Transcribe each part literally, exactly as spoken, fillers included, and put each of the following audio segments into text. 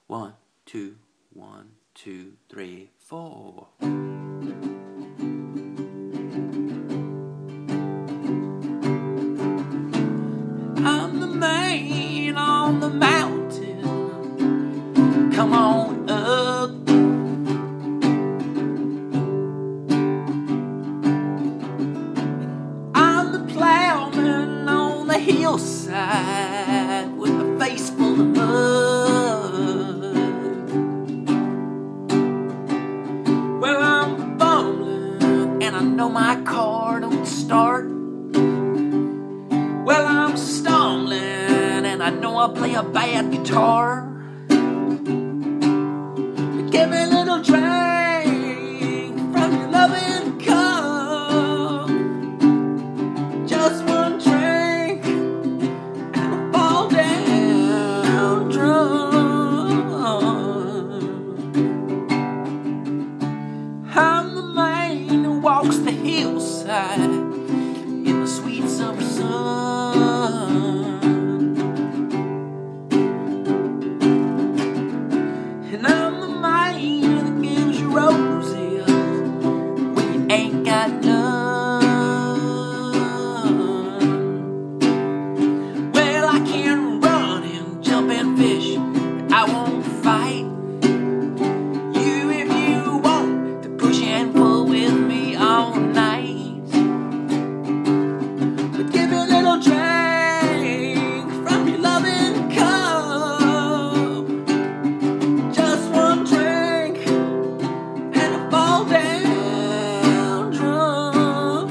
One, two, one, two, three, four. I'm the man on the mountain. Come on up. I'm the plowman on the hillside with my face full of mud. Well, I'm bumbling and I know my car don't start. Well, I'm stumbling and I know I play a bad guitar. But give me a little drink from your loving cup. Just one drink and I fall down drunk. I'm the man who walks the hillside in the sweet summer sun. And I'm the man that gives you roses when you ain't got none. Well, I can run and jump and fish, but I won't fight you if you want to push and pull with me all night. But give me a little drink from your loving cup. Just one drink and I fall down drunk.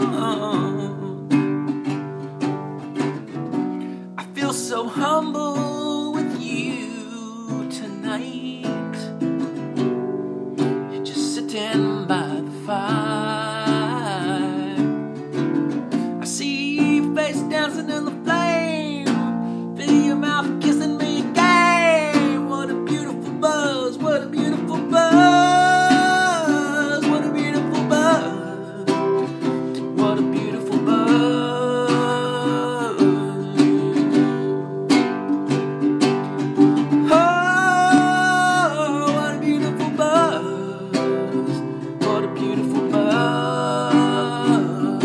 I feel so humble with you tonight. You're just sitting by the fire. I see your face dancing in the flame. Feel your mouth kissing me again. What a beautiful buzz, what a beautiful buzz, what a beautiful buzz, what a beautiful buzz. Oh, what a beautiful buzz, what a beautiful buzz.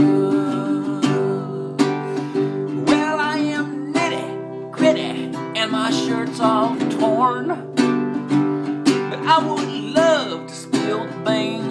Well, I am nitty gritty and my shirt's all torn, but I would love to spill the beans